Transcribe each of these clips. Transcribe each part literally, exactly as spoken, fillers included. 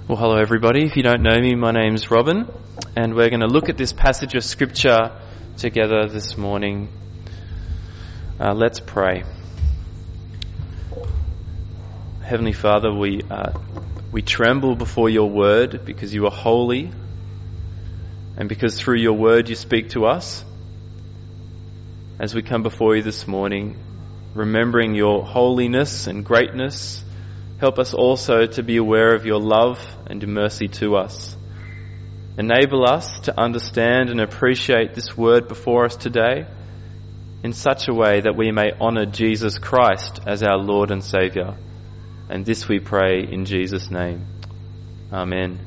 Well, hello everybody. If you don't know me, my name's Robin, and we're going to look at this passage of Scripture together this morning. Uh, let's pray. Heavenly Father, we uh, we tremble before your word because you are holy, and because through your word you speak to us. As we come before you this morning, remembering your holiness and greatness, help us also to be aware of your love and mercy to us. Enable us to understand and appreciate this word before us today in such a way that we may honour Jesus Christ as our Lord and Saviour. And this we pray in Jesus' name. Amen.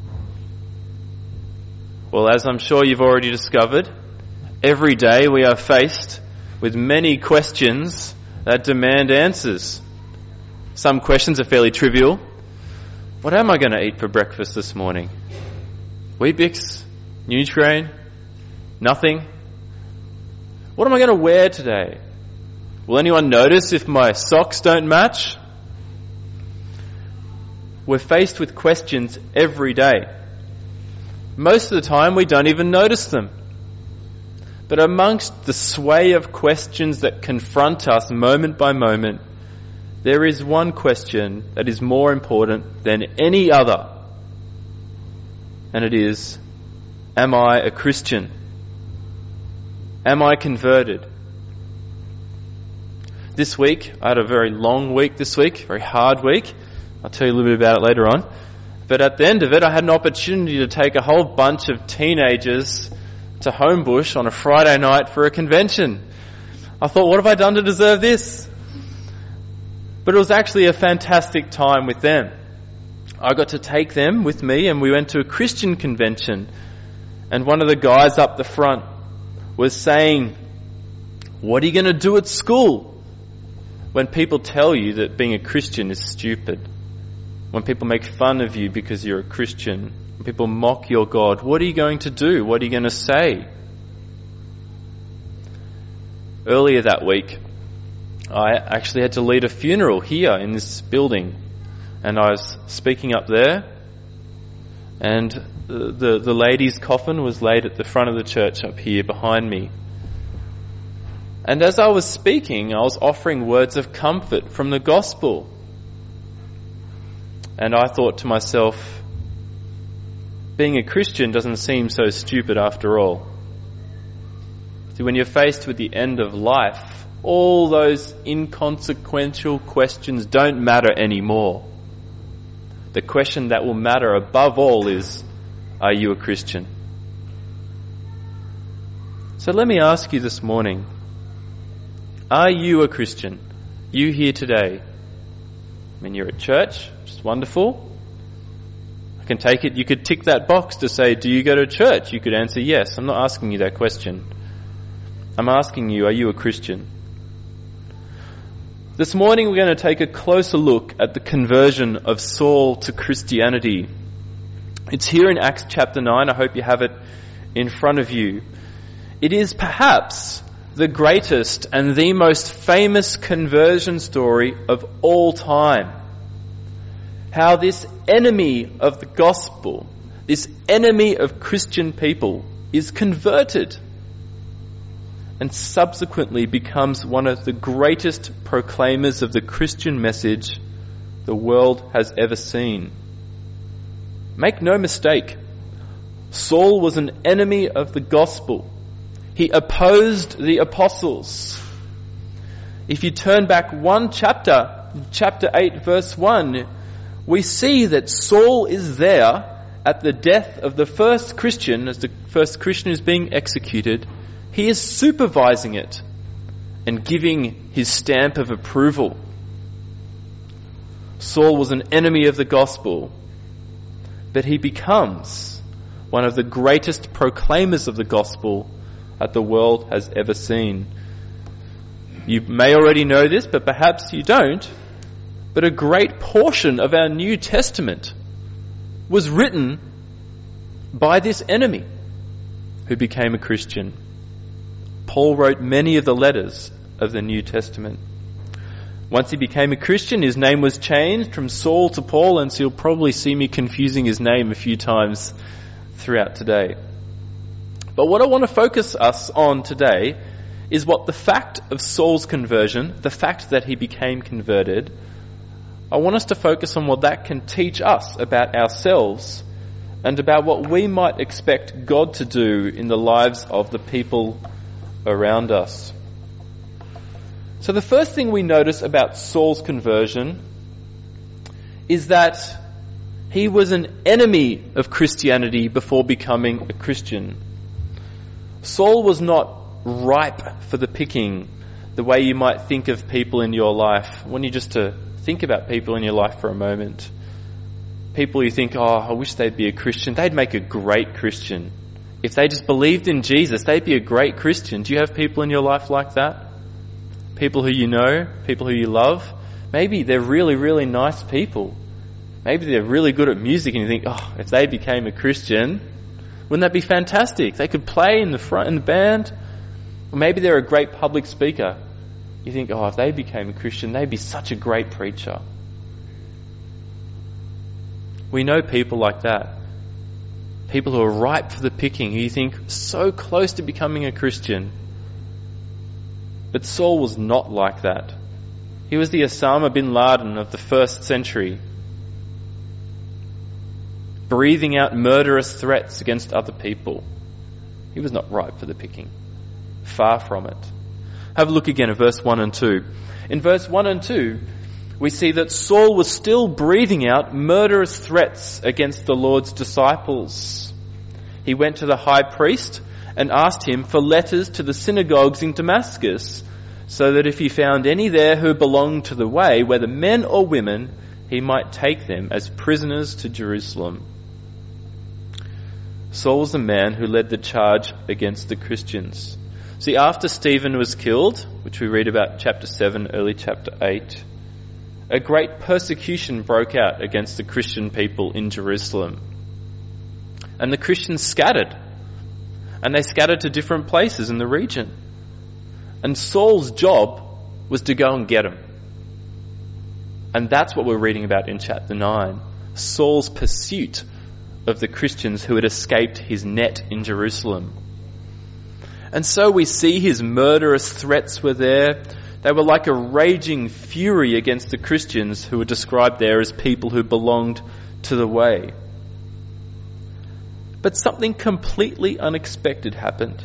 Well, as I'm sure you've already discovered, every day we are faced with many questions that demand answers. Some questions are fairly trivial. What am I going to eat for breakfast this morning? Weet-Bix? Nutrigrain? Nothing? What am I going to wear today? Will anyone notice if my socks don't match? We're faced with questions every day. Most of the time we don't even notice them. But amongst the sway of questions that confront us moment by moment, there is one question that is more important than any other. And it is, am I a Christian? Am I converted? This week, I had a very long week this week, very hard week. I'll tell you a little bit about it later on. But at the end of it, I had an opportunity to take a whole bunch of teenagers to Homebush on a Friday night for a convention. I thought, what have I done to deserve this? But it was actually a fantastic time with them. I got to take them with me and we went to a Christian convention. And one of the guys up the front was saying, what are you going to do at school? When people tell you that being a Christian is stupid. When people make fun of you because you're a Christian. When people mock your God. What are you going to do? What are you going to say? Earlier that week, I actually had to lead a funeral here in this building, and I was speaking up there, and the, the the lady's coffin was laid at the front of the church up here behind me. And as I was speaking, I was offering words of comfort from the gospel. And I thought to myself, being a Christian doesn't seem so stupid after all. See, when you're faced with the end of life, all those inconsequential questions don't matter anymore. The question that will matter above all is, are you a Christian? So let me ask you this morning, are you a Christian? You here today? I mean, you're at church, which is wonderful. I can take it, you could tick that box to say, do you go to church? You could answer yes. I'm not asking you that question. I'm asking you, are you a Christian? This morning we're going to take a closer look at the conversion of Saul to Christianity. It's here in Acts chapter nine. I hope you have it in front of you. It is perhaps the greatest and the most famous conversion story of all time. How this enemy of the gospel, this enemy of Christian people, is converted and subsequently becomes one of the greatest proclaimers of the Christian message the world has ever seen. Make no mistake, Saul was an enemy of the gospel. He opposed the apostles. If you turn back one chapter, chapter eight, verse one, we see that Saul is there at the death of the first Christian, as the first Christian is being executed. He is supervising it and giving his stamp of approval. Saul was an enemy of the gospel, but he becomes one of the greatest proclaimers of the gospel that the world has ever seen. You may already know this, but perhaps you don't. But a great portion of our New Testament was written by this enemy who became a Christian. Paul wrote many of the letters of the New Testament. Once he became a Christian, his name was changed from Saul to Paul, and so you'll probably see me confusing his name a few times throughout today. But what I want to focus us on today is what the fact of Saul's conversion, the fact that he became converted, I want us to focus on what that can teach us about ourselves and about what we might expect God to do in the lives of the people around us. So the first thing we notice about Saul's conversion is that he was an enemy of Christianity before becoming a Christian. Saul was not ripe for the picking the way you might think of people in your life. I want you just to think about people in your life for a moment. People you think, oh, I wish they'd be a Christian. They'd make a great Christian. If they just believed in Jesus, they'd be a great Christian. Do you have people in your life like that? People who you know, people who you love. Maybe they're really, really nice people. Maybe they're really good at music and you think, oh, if they became a Christian, wouldn't that be fantastic? They could play in the front in the band. Or maybe they're a great public speaker. You think, oh, if they became a Christian, they'd be such a great preacher. We know people like that. People who are ripe for the picking, who you think so close to becoming a Christian. But Saul was not like that. He was the Osama bin Laden of the first century, breathing out murderous threats against other people. He was not ripe for the picking. Far from it. Have a look again at verse one and two. In verse one and two, we see that Saul was still breathing out murderous threats against the Lord's disciples. He went to the high priest and asked him for letters to the synagogues in Damascus, so that if he found any there who belonged to the way, whether men or women, he might take them as prisoners to Jerusalem. Saul was the man who led the charge against the Christians. See, after Stephen was killed, which we read about in chapter seven, early chapter eight, a great persecution broke out against the Christian people in Jerusalem. And the Christians scattered. And they scattered to different places in the region. And Saul's job was to go and get them. And that's what we're reading about in chapter nine. Saul's pursuit of the Christians who had escaped his net in Jerusalem. And so we see his murderous threats were there. They were like a raging fury against the Christians who were described there as people who belonged to the way. But something completely unexpected happened.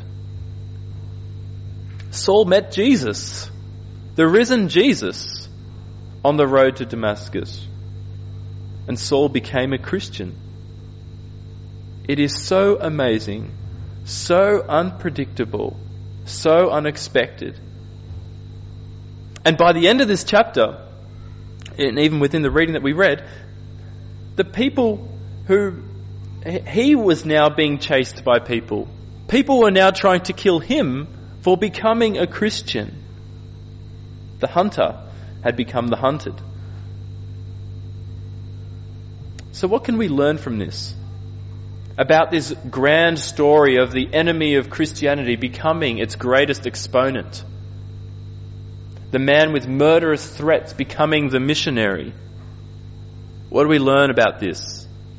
Saul met Jesus, the risen Jesus, on the road to Damascus. And Saul became a Christian. It is so amazing, so unpredictable, so unexpected. And by the end of this chapter, and even within the reading that we read, the people who he was now being chased by people. People were now trying to kill him for becoming a Christian. The hunter had become the hunted. So what can we learn from this? About this grand story of the enemy of Christianity becoming its greatest exponent. The man with murderous threats becoming the missionary. What do we learn about this?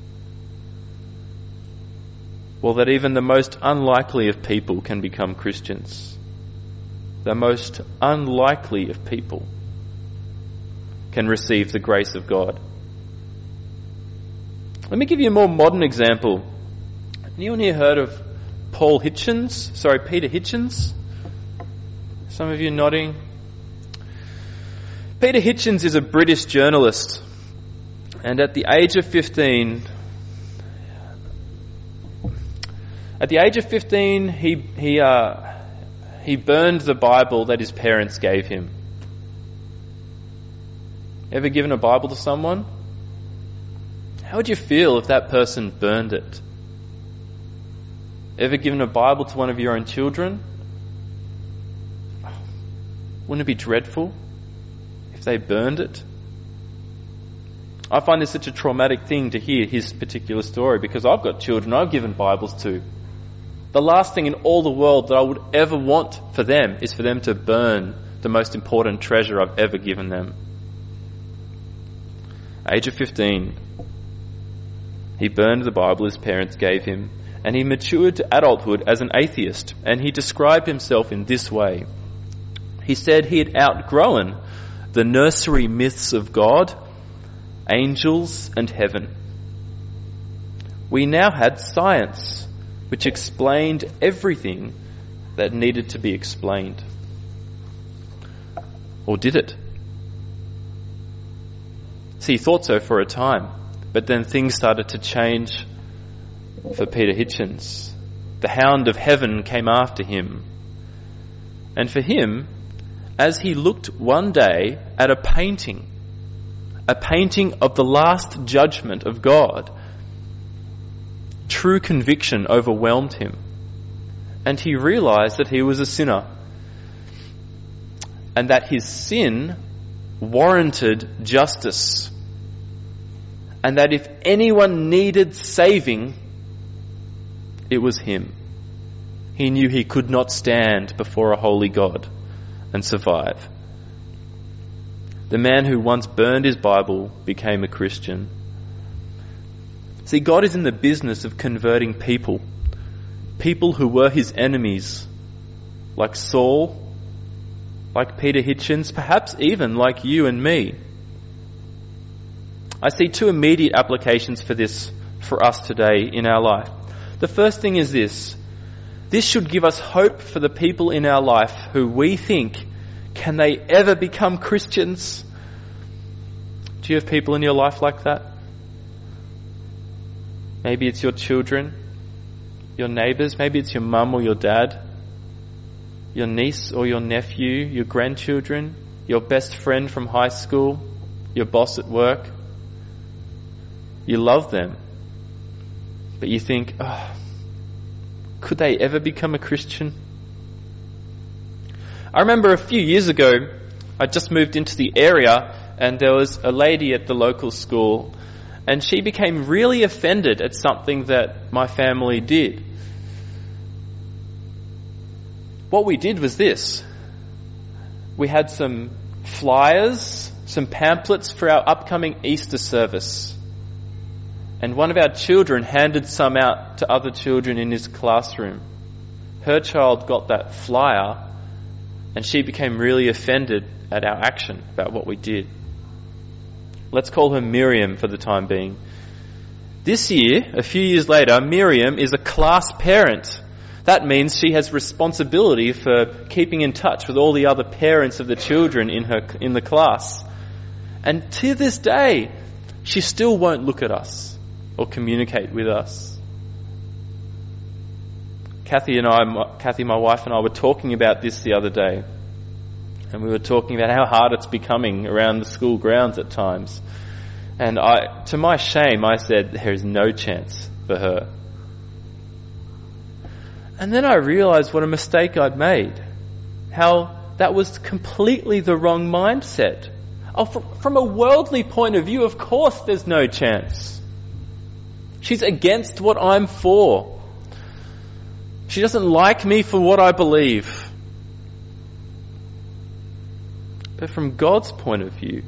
Well, that even the most unlikely of people can become Christians. The most unlikely of people can receive the grace of God. Let me give you a more modern example. Anyone here heard of Paul Hitchens? Sorry, Peter Hitchens? Some of you nodding. Peter Hitchens is a British journalist, and at the age of fifteen, at the age of fifteen, he he uh, he burned the Bible that his parents gave him. Ever given a Bible to someone? How would you feel if that person burned it? Ever given a Bible to one of your own children? Wouldn't it be dreadful if they burned it? I find this such a traumatic thing to hear his particular story, because I've got children I've given Bibles to. The last thing in all the world that I would ever want for them is for them to burn the most important treasure I've ever given them. Age of fifteen, he burned the Bible his parents gave him, and he matured to adulthood as an atheist, and he described himself in this way. He said he had outgrown the nursery myths of God, angels, and heaven. We now had science, which explained everything that needed to be explained. Or did it? See, he thought so for a time, but then things started to change for Peter Hitchens. The hound of heaven came after him. And for him, as he looked one day at a painting, a painting of the last judgment of God, true conviction overwhelmed him, and he realized that he was a sinner, and that his sin warranted justice, and that if anyone needed saving, it was him. He knew he could not stand before a holy God and survive. The man who once burned his Bible became a Christian. See, God is in the business of converting people. People who were his enemies, like Saul, like Peter Hitchens, perhaps even like you and me. I see two immediate applications for this for us today in our life. The first thing is this. This should give us hope for the people in our life who we think, can they ever become Christians? Do you have people in your life like that? Maybe it's your children, your neighbours, maybe it's your mum or your dad, your niece or your nephew, your grandchildren, your best friend from high school, your boss at work. You love them, but you think, oh, could they ever become a Christian? I remember a few years ago, I just moved into the area and there was a lady at the local school, and she became really offended at something that my family did. What we did was this. We had some flyers, some pamphlets for our upcoming Easter service. And one of our children handed some out to other children in his classroom. Her child got that flyer, and she became really offended at our action, about what we did. Let's call her Miriam for the time being. This year, a few years later, Miriam is a class parent. That means she has responsibility for keeping in touch with all the other parents of the children in her in the class. And to this day, she still won't look at us or communicate with us. Kathy and I, Kathy, my wife and I were talking about this the other day. And we were talking about how hard it's becoming around the school grounds at times. And I, to my shame, I said, there is no chance for her. And then I realized what a mistake I'd made. How that was completely the wrong mindset. Oh, from a worldly point of view, of course there's no chance. She's against what I'm for. She doesn't like me for what I believe. But from God's point of view,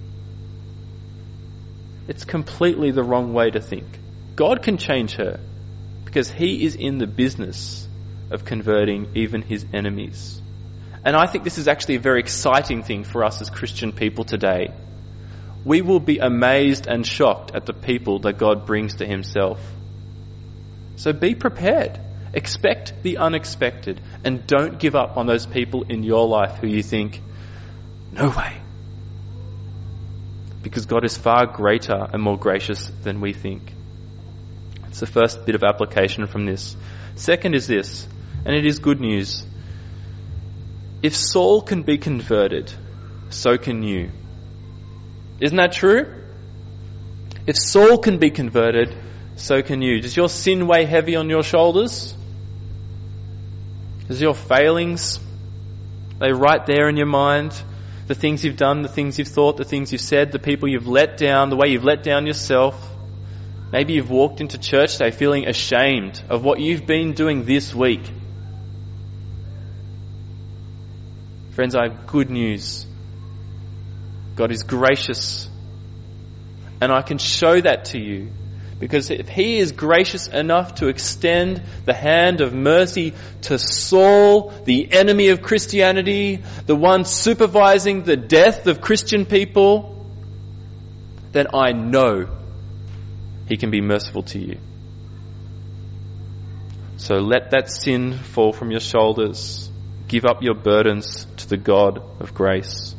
it's completely the wrong way to think. God can change her because he is in the business of converting even his enemies. And I think this is actually a very exciting thing for us as Christian people today. We will be amazed and shocked at the people that God brings to himself. So be prepared. Expect the unexpected, and don't give up on those people in your life who you think, no way. Because God is far greater and more gracious than we think. It's the first bit of application from this. Second is this, and it is good news. If Saul can be converted, so can you. Isn't that true? If Saul can be converted, so can you. Does your sin weigh heavy on your shoulders? Does your failings, are they right there in your mind? The things you've done, the things you've thought, the things you've said, the people you've let down, the way you've let down yourself. Maybe you've walked into church today feeling ashamed of what you've been doing this week. Friends, I have good news. God is gracious. And I can show that to you. Because if he is gracious enough to extend the hand of mercy to Saul, the enemy of Christianity, the one supervising the death of Christian people, then I know he can be merciful to you. So let that sin fall from your shoulders. Give up your burdens to the God of grace.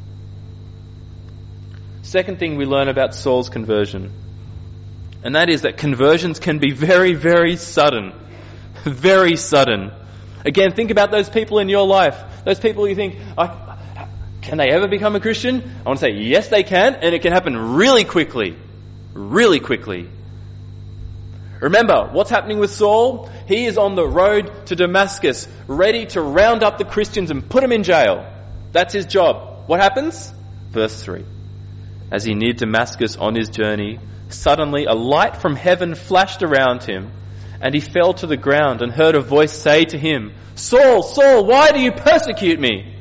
Second thing we learn about Saul's conversion, and that is that conversions can be very, very sudden. Very sudden. Again, think about those people in your life. Those people you think, I, can they ever become a Christian? I want to say, yes, they can, and it can happen really quickly. Really quickly. Remember, what's happening with Saul? He is on the road to Damascus, ready to round up the Christians and put them in jail. That's his job. What happens? Verse three. As he neared Damascus on his journey, suddenly a light from heaven flashed around him, and he fell to the ground and heard a voice say to him, Saul, Saul, why do you persecute me?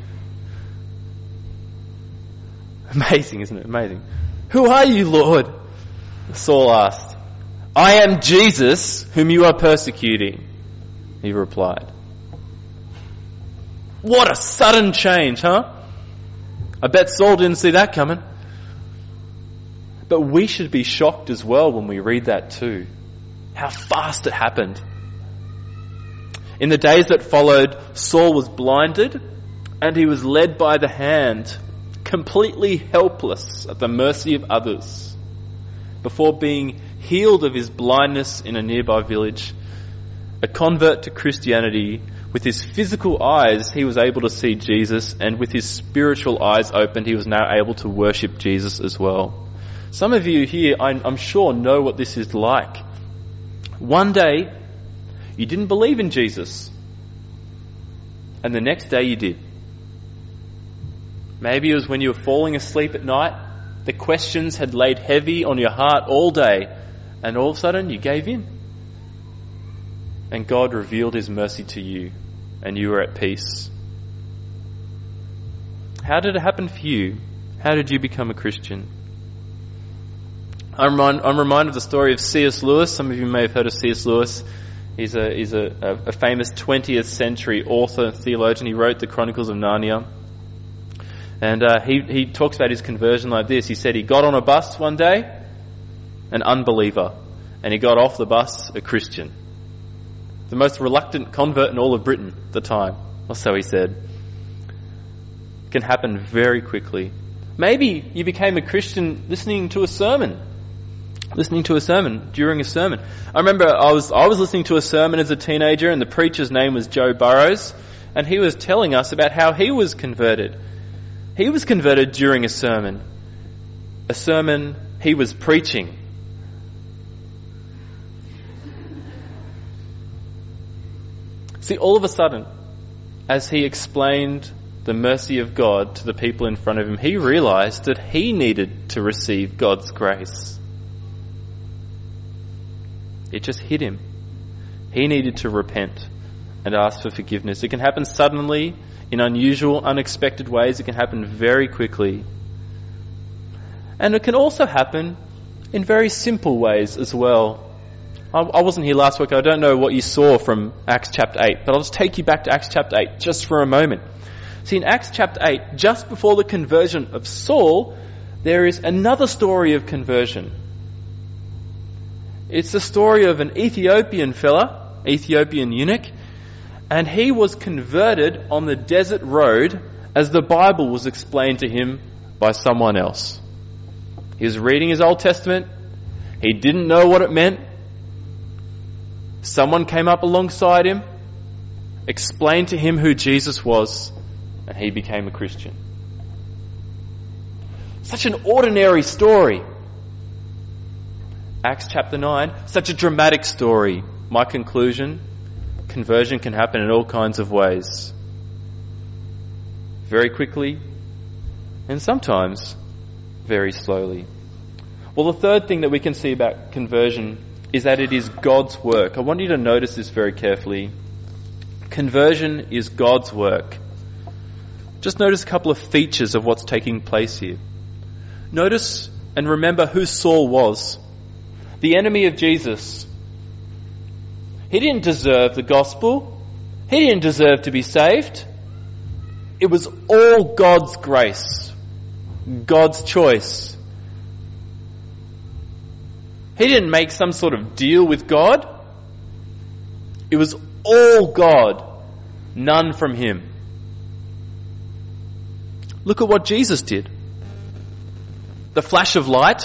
Amazing, isn't it? Amazing. Who are you, Lord? Saul asked. I am Jesus, whom you are persecuting, he replied. What a sudden change, huh? I bet Saul didn't see that coming. But we should be shocked as well when we read that too. How fast it happened. In the days that followed, Saul was blinded and he was led by the hand, completely helpless at the mercy of others, before being healed of his blindness in a nearby village. A convert to Christianity, with his physical eyes he was able to see Jesus, and with his spiritual eyes opened he was now able to worship Jesus as well. Some of you here, I'm sure, know what this is like. One day, you didn't believe in Jesus. And the next day you did. Maybe it was when you were falling asleep at night. The questions had laid heavy on your heart all day. And all of a sudden, you gave in. And God revealed his mercy to you. And you were at peace. How did it happen for you? How did you become a Christian? I'm, remind, I'm reminded of the story of C S Lewis. Some of you may have heard of C S Lewis. He's a, he's a, a famous twentieth century author and theologian. He wrote the Chronicles of Narnia. And uh, he, he talks about his conversion like this. He said he got on a bus one day, an unbeliever. And he got off the bus, a Christian. The most reluctant convert in all of Britain at the time. Or so he said. It can happen very quickly. Maybe you became a Christian listening to a sermon. Listening to a sermon, during a sermon. I remember I was I was listening to a sermon as a teenager, and the preacher's name was Joe Burrows, and he was telling us about how he was converted. He was converted during a sermon. A sermon he was preaching. See, all of a sudden, as he explained the mercy of God to the people in front of him, he realized that he needed to receive God's grace. It just hit him. He needed to repent and ask for forgiveness. It can happen suddenly, in unusual, unexpected ways. It can happen very quickly. And it can also happen in very simple ways as well. I, I wasn't here last week. I don't know what you saw from Acts chapter eight, but I'll just take you back to Acts chapter eight just for a moment. See, in Acts chapter eight, just before the conversion of Saul, there is another story of conversion. It's the story of an Ethiopian fella, Ethiopian eunuch, and he was converted on the desert road as the Bible was explained to him by someone else. He was reading his Old Testament. He didn't know what it meant. Someone came up alongside him, explained to him who Jesus was, and he became a Christian. Such an ordinary story. Acts chapter nine, such a dramatic story. My conclusion, conversion can happen in all kinds of ways. Very quickly, and sometimes very slowly. Well, the third thing that we can see about conversion is that it is God's work. I want you to notice this very carefully. Conversion is God's work. just notice a couple of features of what's taking place here. Notice and remember who Saul was. The enemy of Jesus. He didn't deserve the gospel. He didn't deserve to be saved. It was all God's grace, God's choice. He didn't make some sort of deal with God. It was all God, none from him. Look at what Jesus did. The flash of light,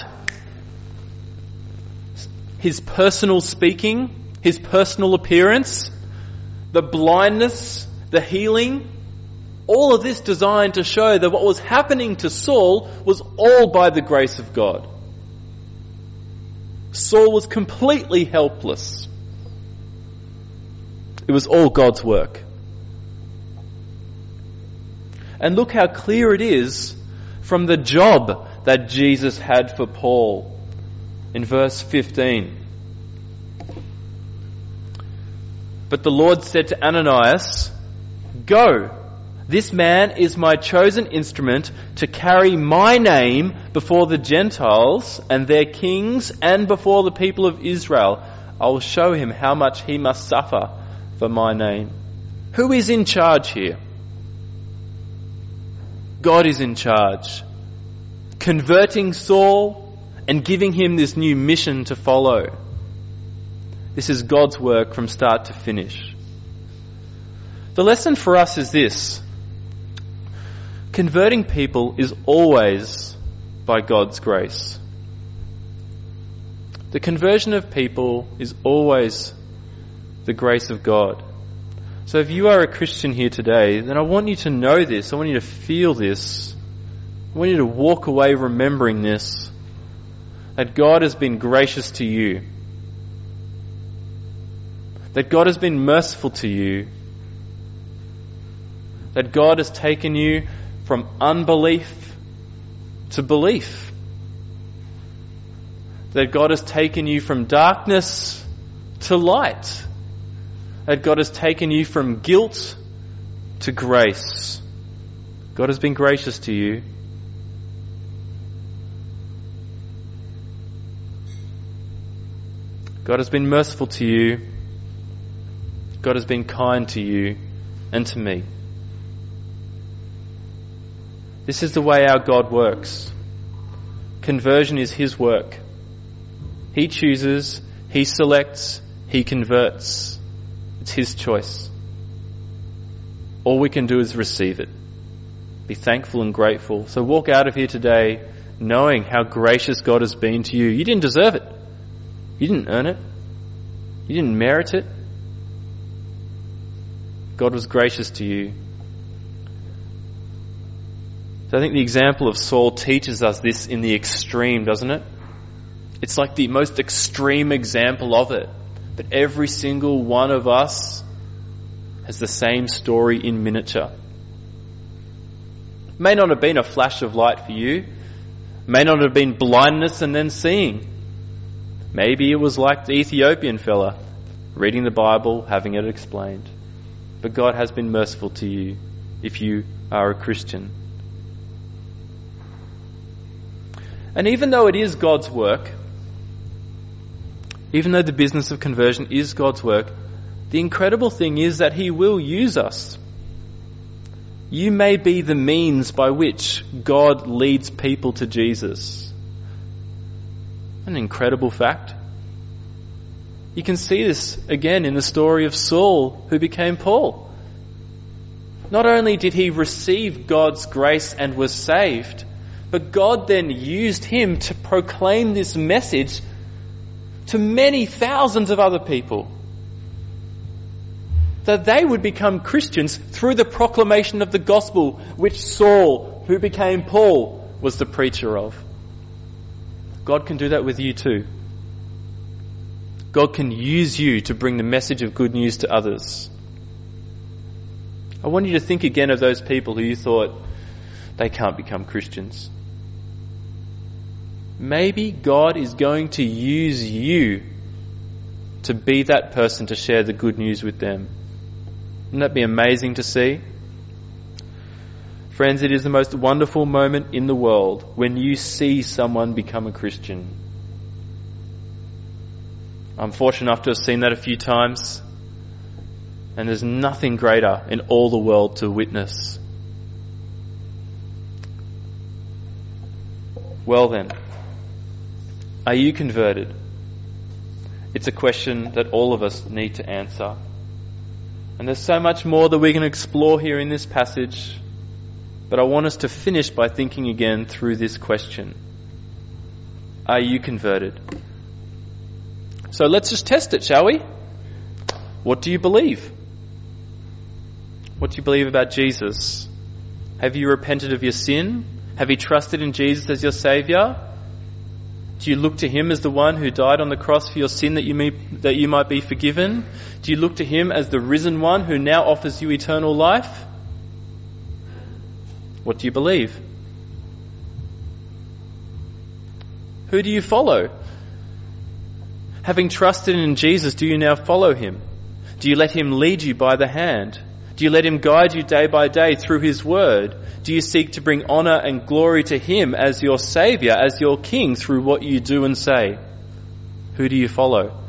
his personal speaking, his personal appearance, the blindness, the healing, all of this designed to show that what was happening to Saul was all by the grace of God. Saul was completely helpless. It was all God's work. And look how clear it is from the job that Jesus had for Paul in verse fifteen. But the Lord said to Ananias, "Go, this man is my chosen instrument to carry my name before the Gentiles and their kings and before the people of Israel. I will show him how much he must suffer for my name." Who is in charge here? God is in charge, converting Saul and giving him this new mission to follow. This is God's work from start to finish. The lesson for us is this: converting people is always by God's grace. The conversion of people is always the grace of God. So if you are a Christian here today, then I want you to know this. I want you to feel this. I want you to walk away remembering this, that God has been gracious to you, that God has been merciful to you, that God has taken you from unbelief to belief, that God has taken you from darkness to light, that God has taken you from guilt to grace. God has been gracious to you. God has been merciful to you. God has been kind to you and to me. This is the way our God works. Conversion is his work. He chooses, he selects, he converts. It's his choice. All we can do is receive it. Be thankful and grateful. So walk out of here today knowing how gracious God has been to you. You didn't deserve it. You didn't earn it. You didn't merit it. God was gracious to you. So I think the example of Saul teaches us this in the extreme, doesn't it? It's like the most extreme example of it. But every single one of us has the same story in miniature. May not have been a flash of light for you. May not have been blindness and then seeing. Maybe it was like the Ethiopian fella, reading the Bible, having it explained. But God has been merciful to you if you are a Christian. And even though it is God's work, even though the business of conversion is God's work, the incredible thing is that he will use us. You may be the means by which God leads people to Jesus. An incredible fact. You can see this again in the story of Saul, who became Paul. Not only did he receive God's grace and was saved, but God then used him to proclaim this message to many thousands of other people, that they would become Christians through the proclamation of the gospel, which Saul, who became Paul, was the preacher of. God can do that with you too. God can use you to bring the message of good news to others. I want you to think again of those people who you thought they can't become Christians. Maybe God is going to use you to be that person to share the good news with them. Wouldn't that be amazing to see? Friends, it is the most wonderful moment in the world when you see someone become a Christian. I'm fortunate enough to have seen that a few times, and there's nothing greater in all the world to witness. Well then, are you converted? It's a question that all of us need to answer. And there's so much more that we can explore here in this passage, but I want us to finish by thinking again through this question. Are you converted? So let's just test it, shall we? What do you believe? What do you believe about Jesus? Have you repented of your sin? Have you trusted in Jesus as your Saviour? Do you look to Him as the one who died on the cross for your sin that you may, that you might be forgiven? Do you look to Him as the risen one who now offers you eternal life? What do you believe? Who do you follow? Having trusted in Jesus, do you now follow Him? Do you let Him lead you by the hand? Do you let Him guide you day by day through His word? Do you seek to bring honour and glory to Him as your Saviour, as your King, through what you do and say? Who do you follow?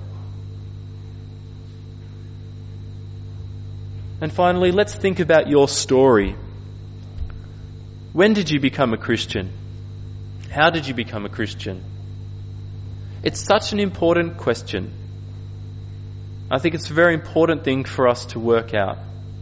And finally, let's think about your story. When did you become a Christian? How did you become a Christian? It's such an important question. I think it's a very important thing for us to work out.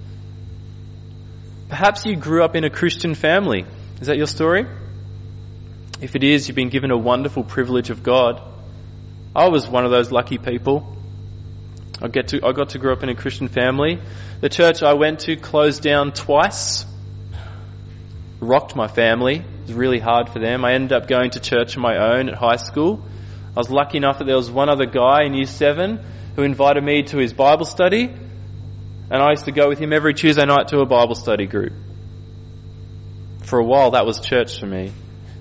Perhaps you grew up in a Christian family. Is that your story? If it is, you've been given a wonderful privilege of God. I was one of those lucky people. I get to I got to grow up in a Christian family. The church I went to closed down twice. Rocked my family. It was really hard for them. I ended up going to church on my own at high school. I was lucky enough that there was one other guy in year seven who invited me to his Bible study, and I used to go with him every Tuesday night to a Bible study group. For a while, that was church for me.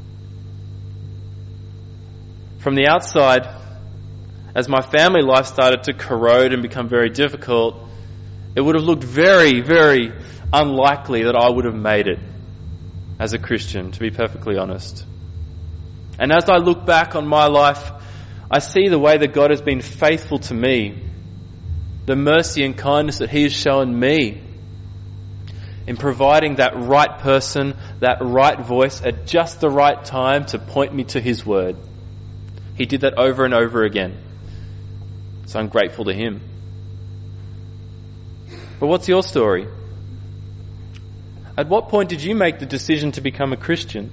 From the outside, as my family life started to corrode and become very difficult, it would have looked very, very unlikely that I would have made it as a Christian, to be perfectly honest. And as I look back on my life, I see the way that God has been faithful to me, the mercy and kindness that He has shown me in providing that right person, that right voice at just the right time to point me to His word. He did that over and over again. So I'm grateful to Him. But what's your story? At what point did you make the decision to become a Christian?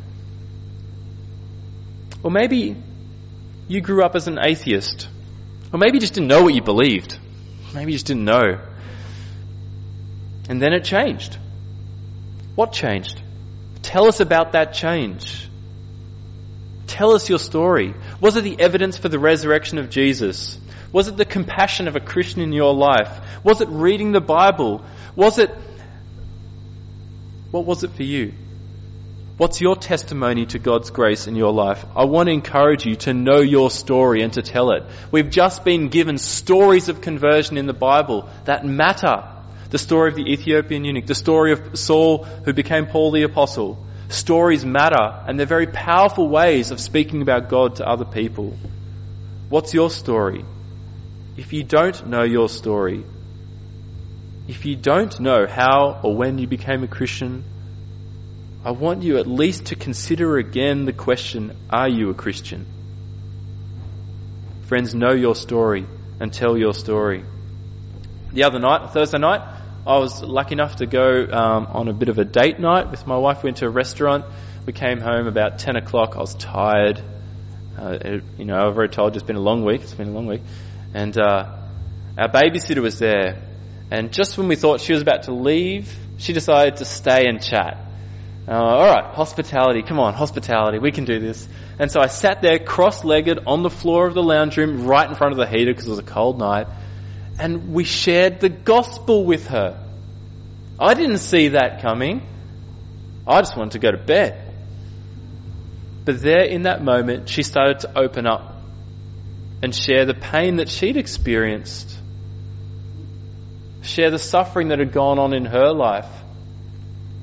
Or maybe you grew up as an atheist. Or maybe you just didn't know what you believed. Maybe you just didn't know. And then it changed. What changed? Tell us about that change. Tell us your story. Was it the evidence for the resurrection of Jesus? Was it the compassion of a Christian in your life? Was it reading the Bible? Was it... What was it for you? What's your testimony to God's grace in your life? I want to encourage you to know your story and to tell it. We've just been given stories of conversion in the Bible that matter. The story of the Ethiopian eunuch, the story of Saul who became Paul the Apostle. Stories matter, and they're very powerful ways of speaking about God to other people. What's your story? If you don't know your story, if you don't know how or when you became a Christian, I want you at least to consider again the question, are you a Christian? Friends, know your story and tell your story. The other night, Thursday night, I was lucky enough to go um, on a bit of a date night with my wife. We went to a restaurant. We came home about ten o'clock. I was tired. Uh, it, you know, I've already told you it's been a long week. It's been a long week. And uh, our babysitter was there. And just when we thought she was about to leave, she decided to stay and chat. Uh, all right, hospitality. Come on, hospitality. We can do this. And so I sat there cross-legged on the floor of the lounge room right in front of the heater because it was a cold night. And we shared the gospel with her. I didn't see that coming. I just wanted to go to bed. But there in that moment, she started to open up and share the pain that she'd experienced. Share the suffering that had gone on in her life.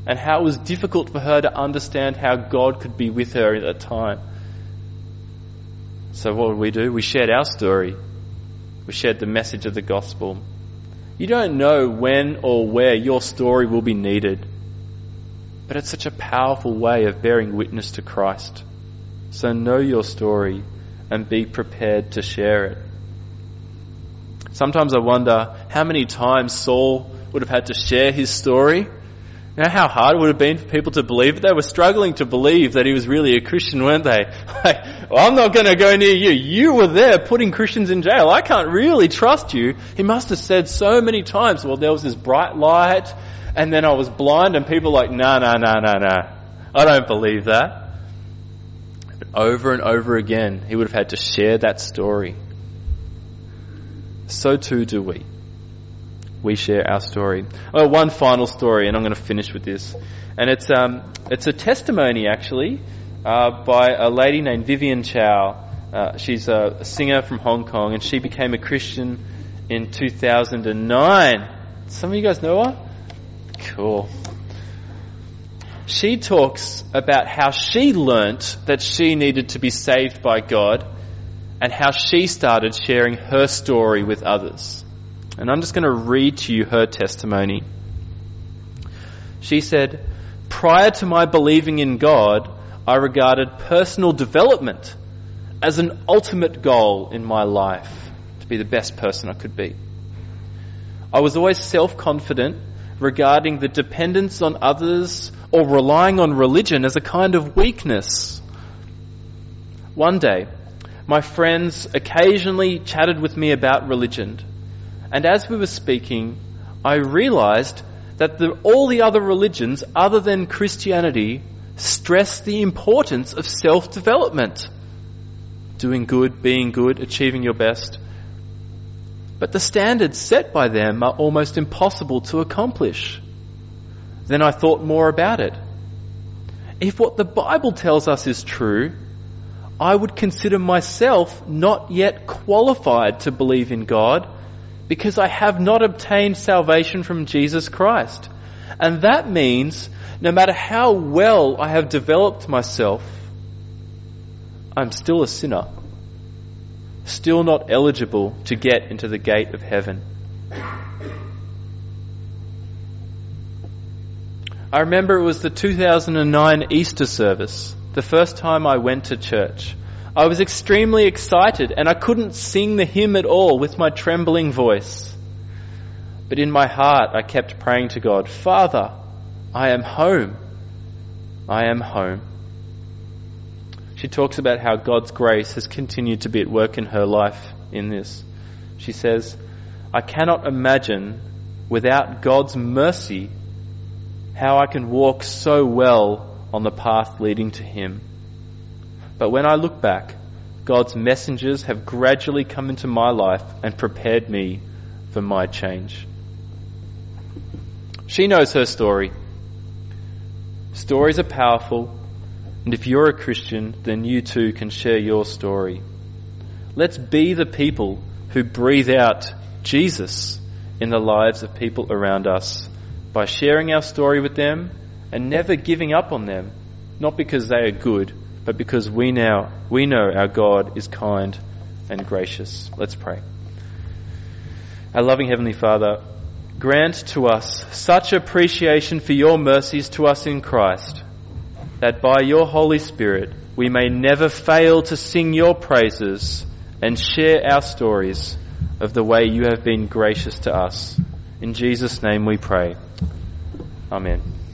and how it was difficult for her to understand how God could be with her at that time. So what did we do? We shared our story. We shared the message of the gospel. You don't know when or where your story will be needed, but it's such a powerful way of bearing witness to Christ. So know your story and be prepared to share it. Sometimes I wonder how many times Saul would have had to share his story. You know how hard it would have been for people to believe it? They were struggling to believe that he was really a Christian, weren't they? Like, well, I'm not going to go near you. You were there putting Christians in jail. I can't really trust you. He must have said so many times, well, there was this bright light, and then I was blind, and people were like, no, no, no, no, no. I don't believe that. But over and over again, he would have had to share that story. So too do we. We share our story. Oh, one final story, and I'm going to finish with this. And it's um, it's a testimony, actually, uh, by a lady named Vivian Chow. Uh, she's a singer from Hong Kong, and she became a Christian in two thousand nine. Some of you guys know her? Cool. She talks about how she learnt that she needed to be saved by God, and how she started sharing her story with others. And I'm just going to read to you her testimony. She said, prior to my believing in God, I regarded personal development as an ultimate goal in my life, to be the best person I could be. I was always self-confident regarding the dependence on others or relying on religion as a kind of weakness. One day, my friends occasionally chatted with me about religion. And as we were speaking, I realized that the, all the other religions other than Christianity stress the importance of self-development. Doing good, being good, achieving your best. But the standards set by them are almost impossible to accomplish. Then I thought more about it. If what the Bible tells us is true, I would consider myself not yet qualified to believe in God, because I have not obtained salvation from Jesus Christ. And that means no matter how well I have developed myself, I'm still a sinner, still not eligible to get into the gate of heaven. I remember it was the two thousand nine Easter service, the first time I went to church. I was extremely excited and I couldn't sing the hymn at all with my trembling voice. But in my heart I kept praying to God, Father, I am home. I am home. She talks about how God's grace has continued to be at work in her life in this. She says, I cannot imagine without God's mercy how I can walk so well on the path leading to Him. But when I look back, God's messengers have gradually come into my life and prepared me for my change. She knows her story. Stories are powerful, and if you're a Christian, then you too can share your story. Let's be the people who breathe out Jesus in the lives of people around us by sharing our story with them and never giving up on them, not because they are good, but because we now we know our God is kind and gracious. Let's pray. Our loving Heavenly Father, grant to us such appreciation for your mercies to us in Christ, that by your Holy Spirit we may never fail to sing your praises and share our stories of the way you have been gracious to us. In Jesus' name we pray. Amen.